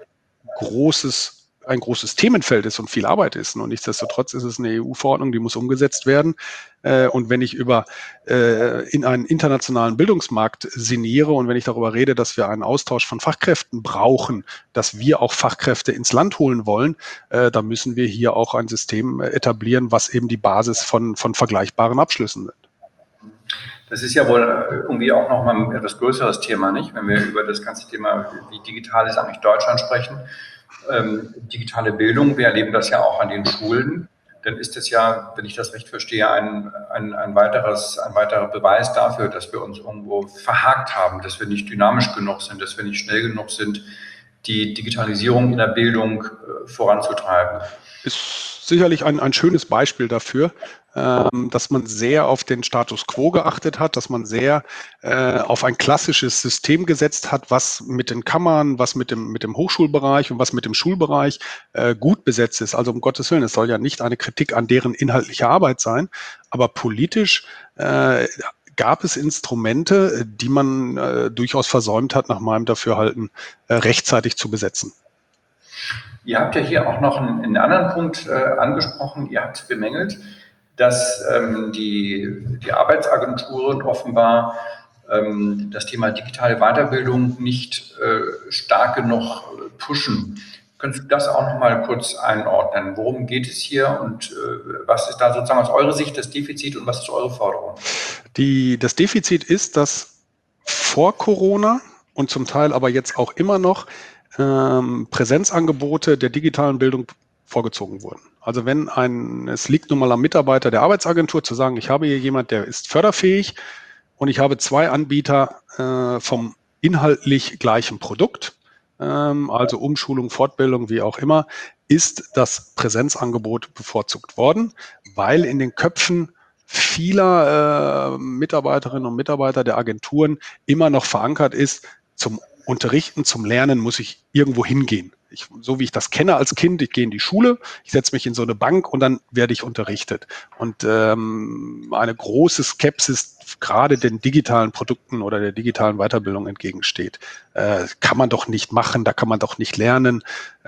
S3: großes, ein großes Themenfeld ist und viel Arbeit ist. Und nichtsdestotrotz ist es eine E U-Verordnung, die muss umgesetzt werden. Äh, und wenn ich über äh, in einen internationalen Bildungsmarkt sinniere und wenn ich darüber rede, dass wir einen Austausch von Fachkräften brauchen, dass wir auch Fachkräfte ins Land holen wollen, äh, dann müssen wir hier auch ein System etablieren, was eben die Basis von, von vergleichbaren Abschlüssen sind.
S2: Das ist ja wohl irgendwie auch nochmal ein etwas größeres Thema, nicht? Wenn wir über das ganze Thema, wie digital ist eigentlich Deutschland sprechen. Ähm, digitale Bildung, wir erleben das ja auch an den Schulen. Dann ist es ja, wenn ich das recht verstehe, ein, ein, ein, weiteres, ein weiterer Beweis dafür, dass wir uns irgendwo verhakt haben, dass wir nicht dynamisch genug sind, dass wir nicht schnell genug sind, die Digitalisierung in der Bildung äh, voranzutreiben.
S3: Ist sicherlich ein, ein schönes Beispiel dafür, ähm, dass man sehr auf den Status quo geachtet hat, dass man sehr äh, auf ein klassisches System gesetzt hat, was mit den Kammern, was mit dem, mit dem Hochschulbereich und was mit dem Schulbereich äh, gut besetzt ist. Also um Gottes Willen, es soll ja nicht eine Kritik an deren inhaltliche Arbeit sein, aber politisch äh, gab es Instrumente, die man äh, durchaus versäumt hat, nach meinem Dafürhalten äh, rechtzeitig zu besetzen.
S2: Ihr habt ja hier auch noch einen, einen anderen Punkt äh, angesprochen. Ihr habt bemängelt, dass ähm, die, die Arbeitsagenturen offenbar ähm, das Thema digitale Weiterbildung nicht äh, stark genug pushen. Könntest du das auch noch mal kurz einordnen? Worum geht es hier und äh, was ist da sozusagen aus eurer Sicht das Defizit und was ist eure Forderung?
S3: Die, das Defizit ist, dass vor Corona und zum Teil aber jetzt auch immer noch ähm, Präsenzangebote der digitalen Bildung vorgezogen wurden. Also wenn ein, es liegt nun mal am Mitarbeiter der Arbeitsagentur zu sagen, ich habe hier jemand, der ist förderfähig und ich habe zwei Anbieter äh, vom inhaltlich gleichen Produkt, ähm, also Umschulung, Fortbildung, wie auch immer, ist das Präsenzangebot bevorzugt worden, weil in den Köpfen vieler äh, Mitarbeiterinnen und Mitarbeiter der Agenturen immer noch verankert ist, zum Unterrichten, zum Lernen muss ich irgendwo hingehen. Ich, so wie ich das kenne als Kind, ich gehe in die Schule, ich setze mich in so eine Bank und dann werde ich unterrichtet. Und ähm, eine große Skepsis gerade den digitalen Produkten oder der digitalen Weiterbildung entgegensteht. Äh, kann man doch nicht machen, da kann man doch nicht lernen.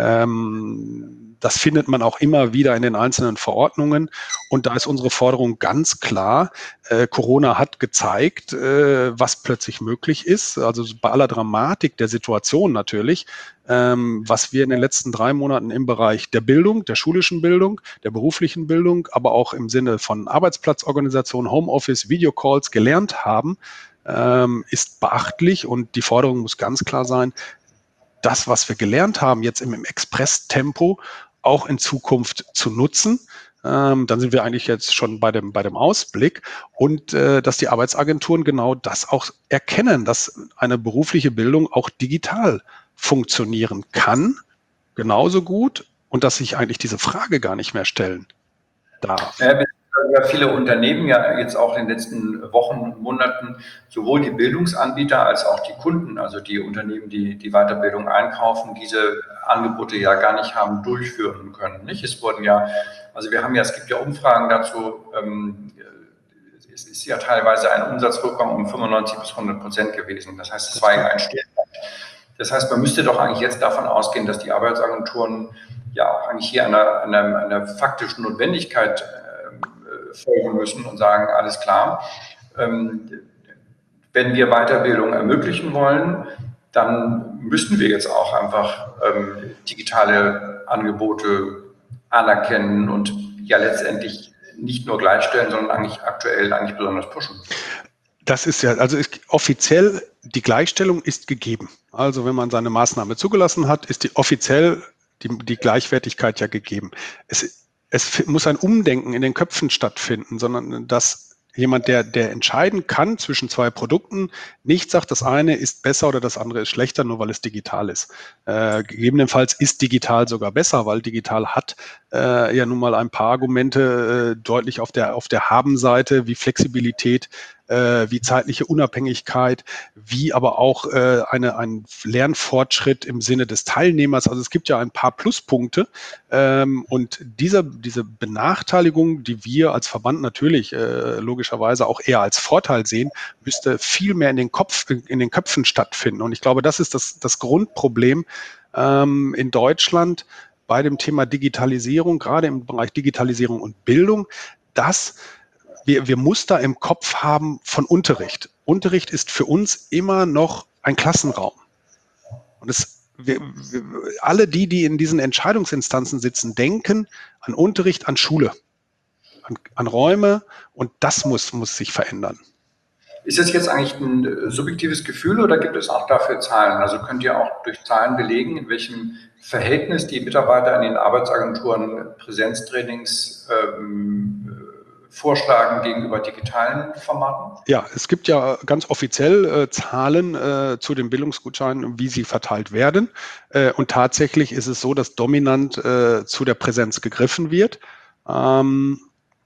S3: Ähm, das findet man auch immer wieder in den einzelnen Verordnungen. Und da ist unsere Forderung ganz klar. Äh, Corona hat gezeigt, äh, was plötzlich möglich ist. Also bei aller Dramatik der Situation natürlich, ähm, was wir in den letzten drei Monaten im Bereich der Bildung, der schulischen Bildung, der beruflichen Bildung, aber auch im Sinne von Arbeitsplatzorganisation, Homeoffice, Videocalls gelernt haben, ähm, ist beachtlich. Und die Forderung muss ganz klar sein, das, was wir gelernt haben, jetzt im, im Express-Tempo auch in Zukunft zu nutzen. Ähm, dann sind wir eigentlich jetzt schon bei dem, bei dem Ausblick und äh, dass die Arbeitsagenturen genau das auch erkennen, dass eine berufliche Bildung auch digital funktionieren kann, genauso gut, und dass sich eigentlich diese Frage gar nicht mehr stellen darf.
S2: Ja, wir ja viele Unternehmen ja jetzt auch in den letzten Wochen und Monaten sowohl die Bildungsanbieter als auch die Kunden, also die Unternehmen, die die Weiterbildung einkaufen, diese Angebote ja gar nicht haben durchführen können. Nicht? Es wurden ja, also wir haben ja, es gibt ja Umfragen dazu, ähm, es ist ja teilweise ein Umsatzrückgang um fünfundneunzig bis hundert Prozent gewesen. Das heißt, es war ja ein Stillstand. Das heißt, man müsste doch eigentlich jetzt davon ausgehen, dass die Arbeitsagenturen ja auch eigentlich hier einer, einer, einer faktischen Notwendigkeit äh, folgen müssen und sagen, alles klar, ähm, wenn wir Weiterbildung ermöglichen wollen, dann müssten wir jetzt auch einfach ähm, digitale Angebote anerkennen und ja letztendlich nicht nur gleichstellen, sondern eigentlich aktuell eigentlich besonders pushen.
S3: Das ist ja, also ist offiziell die Gleichstellung ist gegeben. Also wenn man seine Maßnahme zugelassen hat, ist die offiziell die, die Gleichwertigkeit ja gegeben. Es, es muss ein Umdenken in den Köpfen stattfinden, sondern dass jemand, der, der entscheiden kann zwischen zwei Produkten, nicht sagt, das eine ist besser oder das andere ist schlechter, nur weil es digital ist. Äh, gegebenenfalls ist digital sogar besser, weil digital hat äh, ja nun mal ein paar Argumente äh, deutlich auf der, auf der Haben-Seite, wie Flexibilität, äh, wie zeitliche Unabhängigkeit, wie aber auch äh, eine, ein Lernfortschritt im Sinne des Teilnehmers. Also es gibt ja ein paar Pluspunkte ähm, und diese, diese Benachteiligung, die wir als Verband natürlich äh, logischerweise auch eher als Vorteil sehen, müsste viel mehr in den Kopf, in den Köpfen stattfinden. Und ich glaube, das ist das, das Grundproblem ähm, in Deutschland bei dem Thema Digitalisierung, gerade im Bereich Digitalisierung und Bildung, dass wir, wir Muster im Kopf haben von Unterricht. Unterricht ist für uns immer noch ein Klassenraum. Und es, wir, wir, alle die, die in diesen Entscheidungsinstanzen sitzen, denken an Unterricht, an Schule, an, an Räume, und das muss, muss sich verändern.
S2: Ist das jetzt eigentlich ein subjektives Gefühl oder gibt es auch dafür Zahlen? Also könnt ihr auch durch Zahlen belegen, in welchem Verhältnis die Mitarbeiter in den Arbeitsagenturen Präsenztrainings ähm, vorschlagen gegenüber digitalen Formaten?
S3: Ja, es gibt ja ganz offiziell äh, Zahlen äh, zu den Bildungsgutscheinen, wie sie verteilt werden. Äh, und tatsächlich ist es so, dass dominant äh, zu der Präsenz gegriffen wird. Ähm,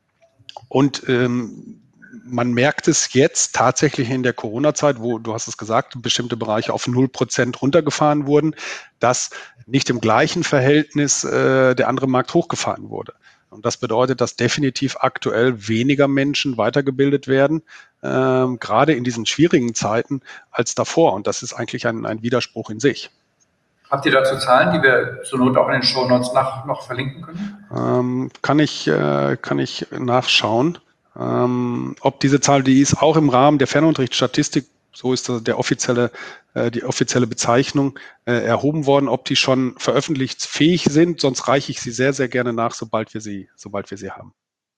S3: und ähm, man merkt es jetzt tatsächlich in der Corona-Zeit, wo, du hast es gesagt, bestimmte Bereiche auf null Prozent runtergefahren wurden, dass nicht im gleichen Verhältnis äh, der andere Markt hochgefahren wurde. Und das bedeutet, dass definitiv aktuell weniger Menschen weitergebildet werden, ähm, gerade in diesen schwierigen Zeiten als davor. Und das ist eigentlich ein, ein Widerspruch in sich.
S2: Habt ihr dazu Zahlen, die wir zur Not auch in den Shownotes nach, noch verlinken können?
S3: Ähm, kann ich, äh, kann ich nachschauen. Ähm, ob diese Zahl, die ist auch im Rahmen der Fernunterrichtsstatistik, so ist das der offizielle, äh, die offizielle Bezeichnung, äh, erhoben worden, ob die schon veröffentlichungsfähig sind. Sonst reiche ich sie sehr, sehr gerne nach, sobald wir sie, sobald wir sie haben.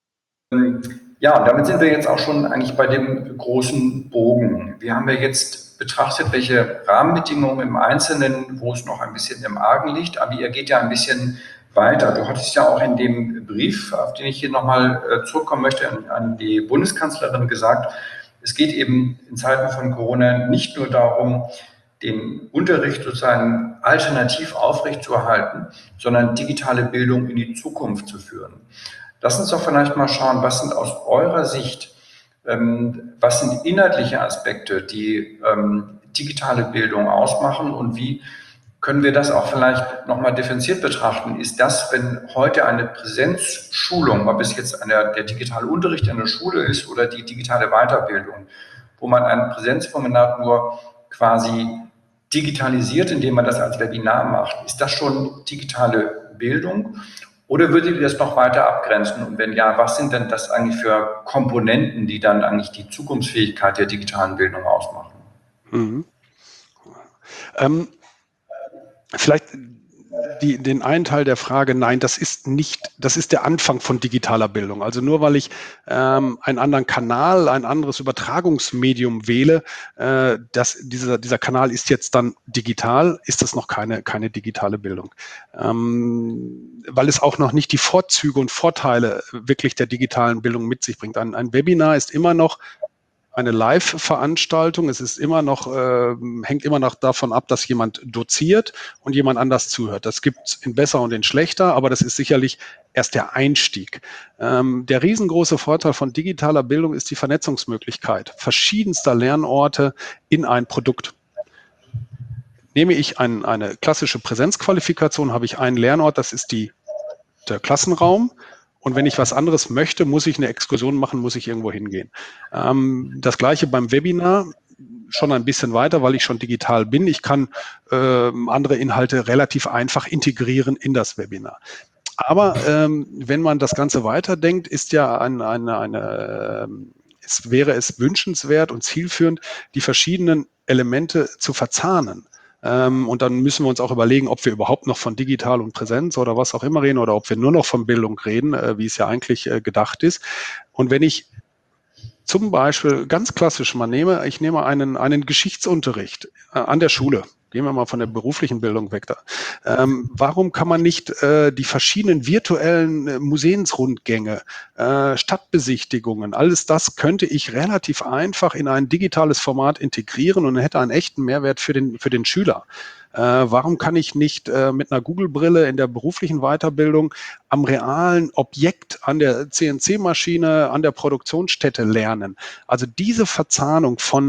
S2: Ja, und damit sind wir jetzt auch schon eigentlich bei dem großen Bogen. Wir haben ja jetzt jetzt betrachtet, welche Rahmenbedingungen im Einzelnen, wo es noch ein bisschen im Argen liegt, aber ihr geht ja ein bisschen weiter. Du hattest ja auch in dem Brief, auf den ich hier nochmal zurückkommen möchte, an, an die Bundeskanzlerin gesagt, es geht eben in Zeiten von Corona nicht nur darum, den Unterricht sozusagen alternativ aufrechtzuerhalten, sondern digitale Bildung in die Zukunft zu führen. Lass uns doch vielleicht mal schauen, was sind aus eurer Sicht, ähm, was sind inhaltliche Aspekte, die ähm, digitale Bildung ausmachen und wie können wir das auch vielleicht nochmal differenziert betrachten? Ist das, wenn heute eine Präsenzschulung, ob es jetzt eine, der digitale Unterricht in der Schule ist oder die digitale Weiterbildung, wo man ein Präsenzformat nur quasi digitalisiert, indem man das als Webinar macht, ist das schon digitale Bildung? Oder würdet ihr das noch weiter abgrenzen? Und wenn ja, was sind denn das eigentlich für Komponenten, die dann eigentlich die Zukunftsfähigkeit der digitalen Bildung ausmachen?
S3: Mhm. Ähm, vielleicht die, den einen Teil der Frage, nein, das ist nicht, das ist der Anfang von digitaler Bildung. Also nur weil ich ähm, einen anderen Kanal, ein anderes Übertragungsmedium wähle, äh, dass dieser, dieser Kanal ist jetzt dann digital, ist das noch keine, keine digitale Bildung. Ähm, weil es auch noch nicht die Vorzüge und Vorteile wirklich der digitalen Bildung mit sich bringt. Ein, ein Webinar ist immer noch eine Live-Veranstaltung. Es ist immer noch, äh, hängt immer noch davon ab, dass jemand doziert und jemand anders zuhört. Das gibt es in besser und in schlechter, aber das ist sicherlich erst der Einstieg. Ähm, der riesengroße Vorteil von digitaler Bildung ist die Vernetzungsmöglichkeit verschiedenster Lernorte in ein Produkt. Nehme ich ein, eine klassische Präsenzqualifikation, habe ich einen Lernort, das ist die, der Klassenraum. Und wenn ich was anderes möchte, muss ich eine Exkursion machen, muss ich irgendwo hingehen. Ähm, das Gleiche beim Webinar, schon ein bisschen weiter, weil ich schon digital bin. Ich kann äh, andere Inhalte relativ einfach integrieren in das Webinar. Aber ähm, wenn man das Ganze weiterdenkt, ist ja eine, eine, eine es wäre es wünschenswert und zielführend, die verschiedenen Elemente zu verzahnen. Ähm, und dann müssen wir uns auch überlegen, ob wir überhaupt noch von digital und Präsenz oder was auch immer reden oder ob wir nur noch von Bildung reden, äh, wie es ja eigentlich äh, gedacht ist. Und wenn ich zum Beispiel ganz klassisch mal nehme, ich nehme einen, einen Geschichtsunterricht äh, an der Schule. Gehen wir mal von der beruflichen Bildung weg da. Ähm, warum kann man nicht äh, die verschiedenen virtuellen äh, Museumsrundgänge, äh, Stadtbesichtigungen, alles das könnte ich relativ einfach in ein digitales Format integrieren und hätte einen echten Mehrwert für den, für den Schüler. Äh, warum kann ich nicht äh, mit einer Google-Brille in der beruflichen Weiterbildung am realen Objekt, an der C N C-Maschine, an der Produktionsstätte lernen? Also diese Verzahnung von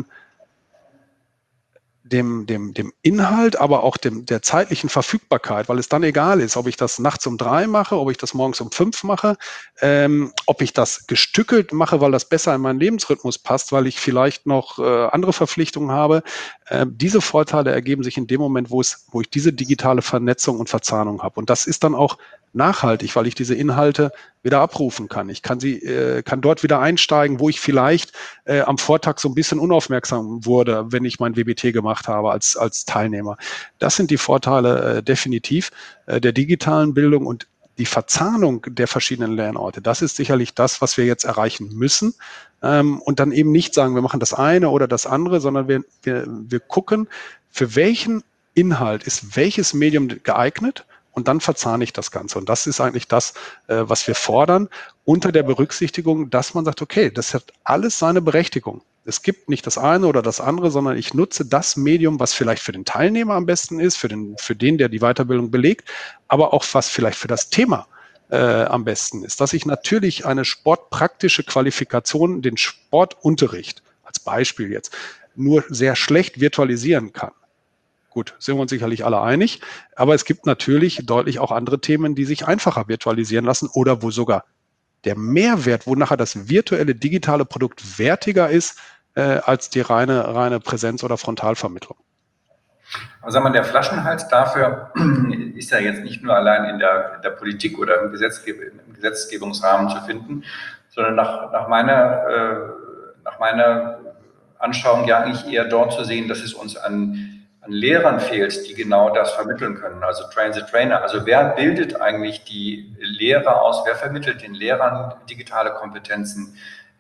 S3: Dem, dem, dem Inhalt, aber auch dem, der zeitlichen Verfügbarkeit, weil es dann egal ist, ob ich das nachts um drei mache, ob ich das morgens um fünf mache, ähm, ob ich das gestückelt mache, weil das besser in meinen Lebensrhythmus passt, weil ich vielleicht noch äh, andere Verpflichtungen habe. Äh, diese Vorteile ergeben sich in dem Moment, wo es, wo ich diese digitale Vernetzung und Verzahnung habe. Und das ist dann auch nachhaltig, weil ich diese Inhalte wieder abrufen kann. Ich kann sie, äh, kann dort wieder einsteigen, wo ich vielleicht äh, am Vortag so ein bisschen unaufmerksam wurde, wenn ich mein W B T gemacht habe als, als Teilnehmer. Das sind die Vorteile äh, definitiv äh, der digitalen Bildung und die Verzahnung der verschiedenen Lernorte. Das ist sicherlich das, was wir jetzt erreichen müssen. Ähm, und dann eben nicht sagen, wir machen das eine oder das andere, sondern wir, wir, wir gucken, für welchen Inhalt ist welches Medium geeignet. Und dann verzahne ich das Ganze. Und das ist eigentlich das, äh, was wir fordern, unter der Berücksichtigung, dass man sagt, okay, das hat alles seine Berechtigung. Es gibt nicht das eine oder das andere, sondern ich nutze das Medium, was vielleicht für den Teilnehmer am besten ist, für den, für den, der die Weiterbildung belegt, aber auch was vielleicht für das Thema äh, am besten ist. Dass ich natürlich eine sportpraktische Qualifikation, den Sportunterricht als Beispiel jetzt, nur sehr schlecht virtualisieren kann. Gut, sind wir uns sicherlich alle einig, aber es gibt natürlich deutlich auch andere Themen, die sich einfacher virtualisieren lassen oder wo sogar der Mehrwert, wo nachher das virtuelle digitale Produkt wertiger ist äh, als die reine, reine Präsenz- oder Frontalvermittlung.
S2: Also sagen wir, der Flaschenhals dafür ist ja jetzt nicht nur allein in der, in der Politik oder im, Gesetzgeb im Gesetzgebungsrahmen zu finden, sondern nach, nach, meiner, äh, nach meiner Anschauung ja eigentlich eher dort zu sehen, dass es uns an an Lehrern fehlt, die genau das vermitteln können, also Train the Trainer. Also wer bildet eigentlich die Lehrer aus, wer vermittelt den Lehrern digitale Kompetenzen,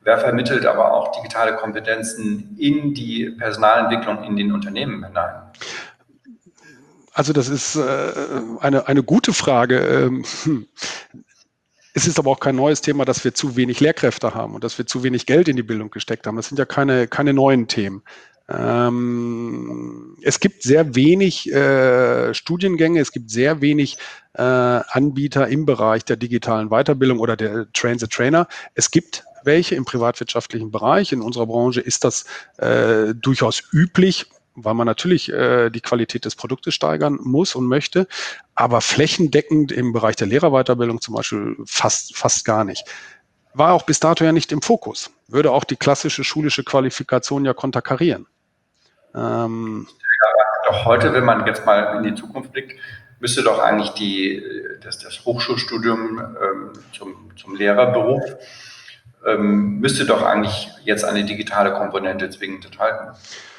S2: wer vermittelt aber auch digitale Kompetenzen in die Personalentwicklung in den Unternehmen hinein?
S3: Also das ist äh, eine, eine gute Frage. Ähm, hm. Es ist aber auch kein neues Thema, dass wir zu wenig Lehrkräfte haben und dass wir zu wenig Geld in die Bildung gesteckt haben. Das sind ja keine, keine neuen Themen. Ähm, es gibt sehr wenig äh, Studiengänge, es gibt sehr wenig äh, Anbieter im Bereich der digitalen Weiterbildung oder der Train the Trainer. Es gibt welche im privatwirtschaftlichen Bereich. In unserer Branche ist das äh, durchaus üblich, weil man natürlich äh, die Qualität des Produktes steigern muss und möchte, aber flächendeckend im Bereich der Lehrerweiterbildung zum Beispiel fast, fast gar nicht. War auch bis dato ja nicht im Fokus. Würde auch die klassische schulische Qualifikation ja konterkarieren. Ähm,
S2: ja, doch heute, wenn man jetzt mal in die Zukunft blickt, müsste doch eigentlich die, das, das Hochschulstudium ähm, zum, zum Lehrerberuf ähm, müsste doch eigentlich jetzt eine digitale Komponente zwingend enthalten.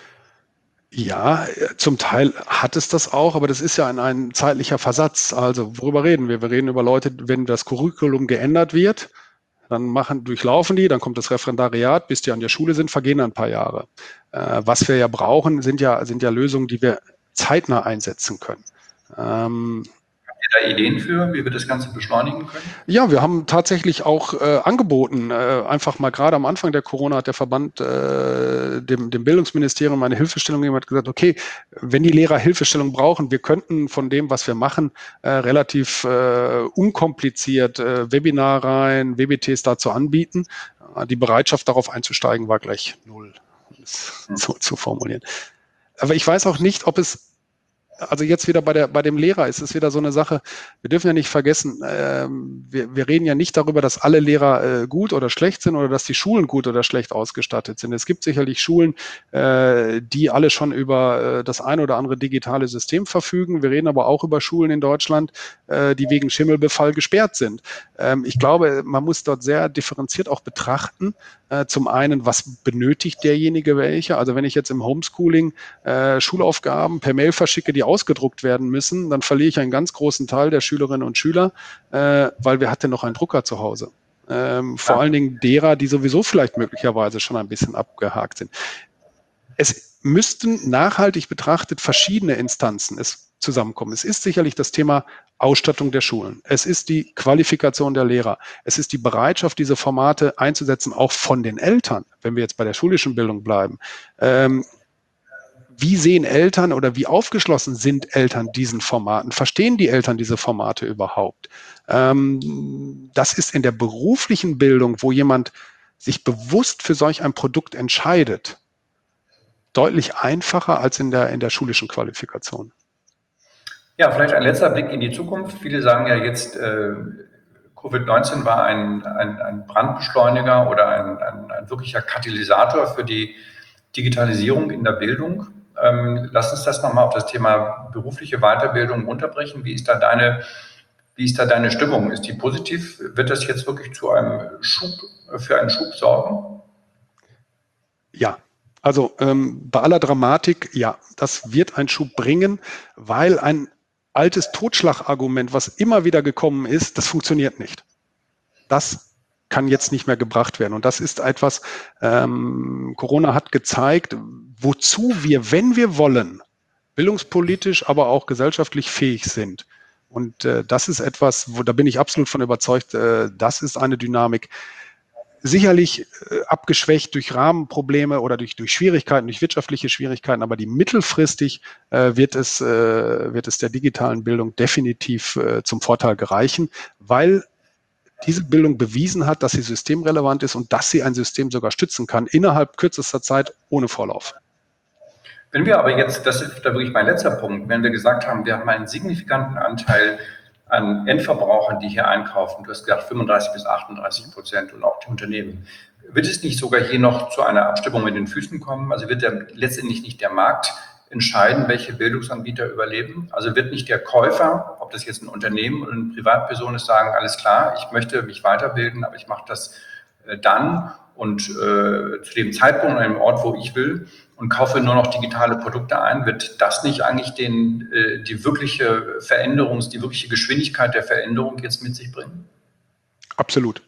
S3: Ja, zum Teil hat es das auch, aber das ist ja ein, ein zeitlicher Versatz. Also worüber reden wir? Wir reden über Leute, wenn das Curriculum geändert wird, dann machen, durchlaufen die, dann kommt das Referendariat, bis die an der Schule sind, vergehen ein paar Jahre. Äh, was wir ja brauchen, sind ja, sind ja Lösungen, die wir zeitnah einsetzen können. Ähm,
S2: da Ideen für, wie wir das Ganze beschleunigen können?
S3: Ja, wir haben tatsächlich auch äh, angeboten, äh, einfach mal gerade am Anfang der Corona hat der Verband äh, dem, dem Bildungsministerium eine Hilfestellung gegeben, hat gesagt, okay, wenn die Lehrer Hilfestellung brauchen, wir könnten von dem, was wir machen, äh, relativ äh, unkompliziert äh, Webinarreihen, W B Ts dazu anbieten. Äh, die Bereitschaft darauf einzusteigen war gleich null, um es so zu formulieren. Aber ich weiß auch nicht, ob es Also jetzt wieder bei der bei dem Lehrer ist es wieder so eine Sache, wir dürfen ja nicht vergessen, ähm, wir, wir reden ja nicht darüber, dass alle Lehrer äh, gut oder schlecht sind oder dass die Schulen gut oder schlecht ausgestattet sind. Es gibt sicherlich Schulen, äh, die alle schon über äh, das ein oder andere digitale System verfügen. Wir reden aber auch über Schulen in Deutschland, äh, die wegen Schimmelbefall gesperrt sind. Ähm, ich glaube, man muss dort sehr differenziert auch betrachten. Äh, zum einen, was benötigt derjenige welche? Also wenn ich jetzt im Homeschooling äh, Schulaufgaben per Mail verschicke, die ausgedruckt werden müssen, dann verliere ich einen ganz großen Teil der Schülerinnen und Schüler, äh, weil wer hat denn noch einen Drucker zu Hause? Ähm, vor ja. allen Dingen derer, die sowieso vielleicht möglicherweise schon ein bisschen abgehakt sind. Es müssten nachhaltig betrachtet verschiedene Instanzen es zusammenkommen. Es ist sicherlich das Thema Ausstattung der Schulen. Es ist die Qualifikation der Lehrer. Es ist die Bereitschaft, diese Formate einzusetzen, auch von den Eltern, wenn wir jetzt bei der schulischen Bildung bleiben. Ähm, Wie sehen Eltern oder wie aufgeschlossen sind Eltern diesen Formaten? Verstehen die Eltern diese Formate überhaupt? Ähm, das ist in der beruflichen Bildung, wo jemand sich bewusst für solch ein Produkt entscheidet, deutlich einfacher als in der, in der schulischen Qualifikation.
S2: Ja, vielleicht ein letzter Blick in die Zukunft. Viele sagen ja jetzt, äh, Covid neunzehn war ein, ein, ein Brandbeschleuniger oder ein, ein, ein wirklicher Katalysator für die Digitalisierung in der Bildung. Ähm, lass uns das nochmal auf das Thema berufliche Weiterbildung runterbrechen. Wie ist da deine, wie ist da deine Stimmung? Ist die positiv? Wird das jetzt wirklich zu einem Schub, für einen Schub sorgen?
S3: Ja, also ähm, bei aller Dramatik, ja, das wird einen Schub bringen, weil ein altes Totschlagargument, was immer wieder gekommen ist, das funktioniert nicht. Das kann jetzt nicht mehr gebracht werden. Und das ist etwas, ähm, Corona hat gezeigt, wozu wir, wenn wir wollen, bildungspolitisch, aber auch gesellschaftlich fähig sind. Und äh, das ist etwas, wo, da bin ich absolut von überzeugt, äh, das ist eine Dynamik, sicherlich äh, abgeschwächt durch Rahmenprobleme oder durch, durch Schwierigkeiten, durch wirtschaftliche Schwierigkeiten, aber die mittelfristig äh, wird, es, äh, wird es der digitalen Bildung definitiv äh, zum Vorteil gereichen, weil diese Bildung bewiesen hat, dass sie systemrelevant ist und dass sie ein System sogar stützen kann, innerhalb kürzester Zeit ohne Vorlauf.
S2: Wenn wir aber jetzt, das ist da wirklich mein letzter Punkt, wenn wir gesagt haben, wir haben einen signifikanten Anteil an Endverbrauchern, die hier einkaufen, du hast gesagt fünfunddreißig bis achtunddreißig Prozent und auch die Unternehmen, wird es nicht sogar hier noch zu einer Abstimmung mit den Füßen kommen? Also wird der, letztendlich nicht der Markt entscheiden, welche Bildungsanbieter überleben? Also wird nicht der Käufer, ob das jetzt ein Unternehmen oder eine Privatperson ist, sagen, alles klar, ich möchte mich weiterbilden, aber ich mache das äh, dann und äh, zu dem Zeitpunkt an einem Ort, wo ich will und kaufe nur noch digitale Produkte ein, wird das nicht eigentlich den, äh, die wirkliche Veränderung, die wirkliche Geschwindigkeit der Veränderung jetzt mit sich bringen?
S3: Absolut.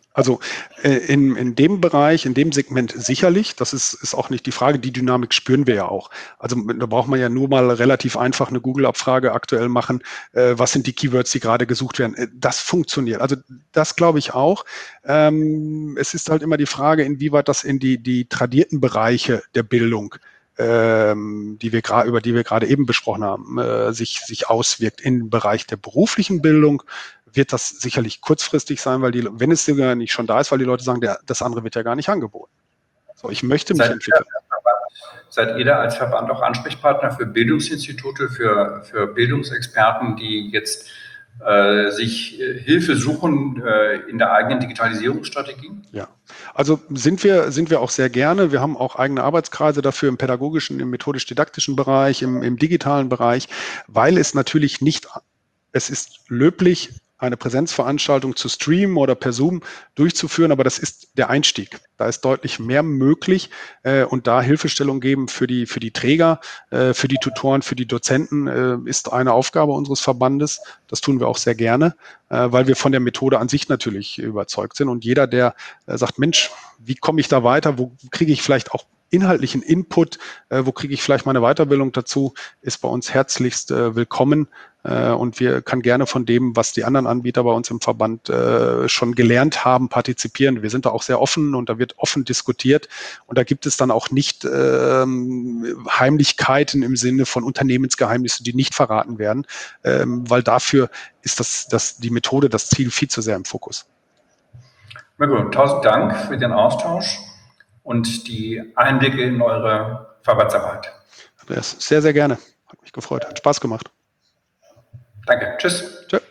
S3: Also äh, in, in dem Bereich, in dem Segment sicherlich, das ist, ist auch nicht die Frage, die Dynamik spüren wir ja auch. Also da braucht man ja nur mal relativ einfach eine Google-Abfrage aktuell machen, äh, was sind die Keywords, die gerade gesucht werden. Äh, das funktioniert, also das glaube ich auch. Ähm, es ist halt immer die Frage, inwieweit das in die, die tradierten Bereiche der Bildung ähm, die wir gerade über die wir gerade eben besprochen haben, äh, sich, sich auswirkt. Im Bereich der beruflichen Bildung wird das sicherlich kurzfristig sein, weil die, wenn es sogar nicht schon da ist, weil die Leute sagen, der, das andere wird ja gar nicht angeboten. So, ich möchte mich
S2: seid
S3: entwickeln.
S2: Ihr, seid ihr da als Verband auch Ansprechpartner für Bildungsinstitute, für, für Bildungsexperten, die jetzt äh, sich äh, Hilfe suchen äh, in der eigenen Digitalisierungsstrategie?
S3: Ja, also sind wir, sind wir auch sehr gerne. Wir haben auch eigene Arbeitskreise dafür im pädagogischen, im methodisch-didaktischen Bereich, im, im digitalen Bereich, weil es natürlich nicht, es ist löblich, eine Präsenzveranstaltung zu streamen oder per Zoom durchzuführen, aber das ist der Einstieg. Da ist deutlich mehr möglich äh, und da Hilfestellung geben für die, für die Träger, äh, für die Tutoren, für die Dozenten äh, ist eine Aufgabe unseres Verbandes. Das tun wir auch sehr gerne, äh, weil wir von der Methode an sich natürlich überzeugt sind und jeder, der äh, sagt, Mensch, wie komme ich da weiter, wo kriege ich vielleicht auch inhaltlichen Input, äh, wo kriege ich vielleicht meine Weiterbildung dazu, ist bei uns herzlichst äh, willkommen. Äh, und wir kann gerne von dem, was die anderen Anbieter bei uns im Verband äh, schon gelernt haben, partizipieren. Wir sind da auch sehr offen und da wird offen diskutiert. Und da gibt es dann auch nicht ähm, Heimlichkeiten im Sinne von Unternehmensgeheimnissen, die nicht verraten werden, ähm, weil dafür ist das, das, die Methode, das Ziel viel zu sehr im Fokus.
S2: Na gut, tausend Dank für den Austausch und die Einblicke in eure Verbandsarbeit.
S3: Andreas, sehr, sehr gerne. Hat mich gefreut, hat Spaß gemacht.
S2: Danke, tschüss.
S3: Tschö.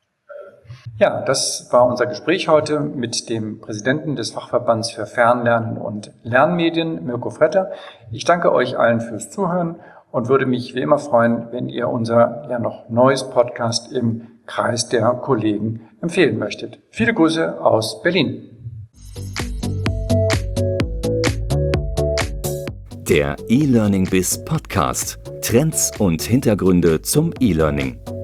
S2: Ja, das war unser Gespräch heute mit dem Präsidenten des Fachverbands für Fernlernen und Lernmedien, Mirko Fretter. Ich danke euch allen fürs Zuhören und würde mich wie immer freuen, wenn ihr unser ja noch neues Podcast im Kreis der Kollegen empfehlen möchtet. Viele Grüße aus Berlin.
S1: Der E-Learning Biz Podcast. Trends und Hintergründe zum E-Learning.